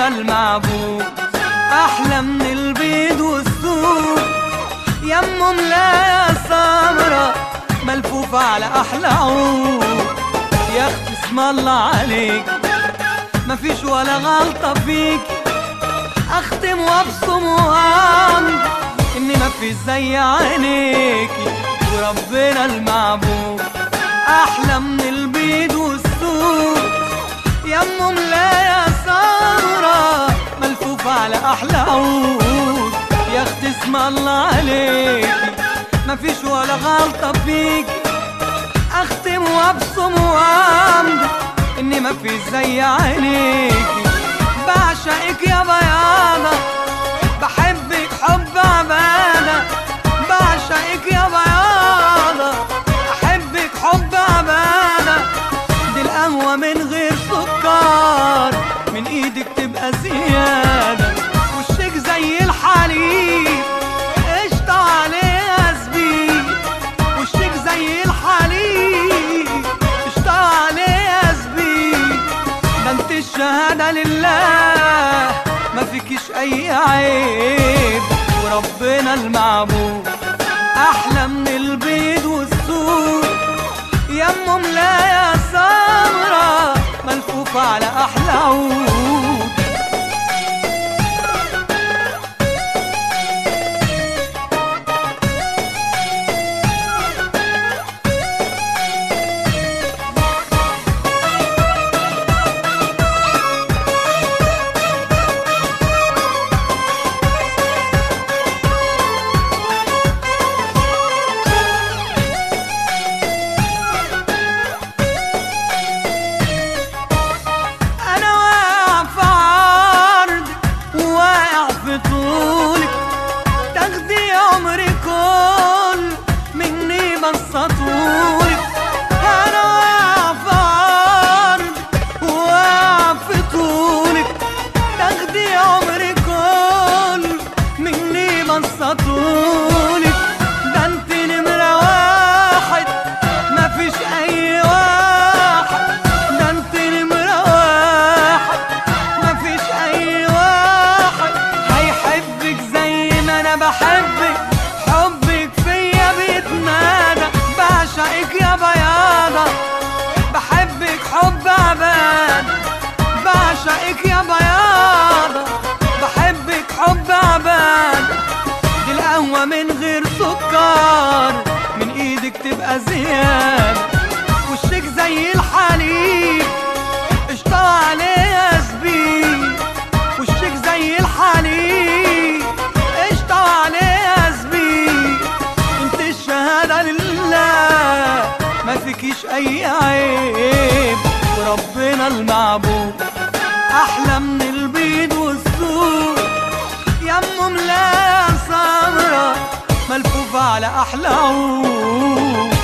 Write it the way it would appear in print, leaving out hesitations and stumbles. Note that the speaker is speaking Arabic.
وربنا المعبود أحلى من البيض والسود. يا أم ملاية سمرة ملفوفة على أحلى عود. يا أختي اسم الله عليك مفيش ولا غلطة فيك. أختم وأبصم وأعمل إني مفيش زي عينيكي وربنا المعبود أحلى من البيض والسود. يا أم ملاية سمرة ملفوفة على أحلى عود. يا أختي اسم الله عليكي مفيش ولا غلطة فيكي. أختم وأبصم وأمضي إني مفيش زي عينيكي. بعشقك يا بياضة بحبك حب عبادة. بعشقك يا بياضة أحبك حب عبادة. دي القهوة من غير سكر من إيدك تبقى زيادة. وشك زي الحليب قشطة عليها زبيب. وشك زي الحليب قشطة عليها زبيب. ده انت الشهادة لله ما فيكيش أي عيب وربنا المعبود أحلى من البيض والسود. يا أم ملاية سمرة ملفوفة على أحلى عود. تاخدي عمري كل مني بسطولك. أنا واقف عرض وواقف في طولك. تاخدي عمري كل مني بسطولك. ده انت نمرة واحد مفيش أي واحد. ده انت نمرة واحد مفيش أي واحد هيحبك زي ما أنا بحبك. حبك فيا بيتنادى. بعشقك يا بياضة بحبك حب عبادة. بعشقك يا بياضة بحبك حب عبادة. دي القهوة من غير سكر من إيدك تبقى زيادة. وشك زي الحليب قشطة عليها زبيب. وشك زي الحليب قشطة عليها زبيب. انت الشهادة لله ما فيكيش أي عيب وربنا المعبود أحلى من البيض والسود. يا أم ملاية سمرة ملفوفة على أحلى عود.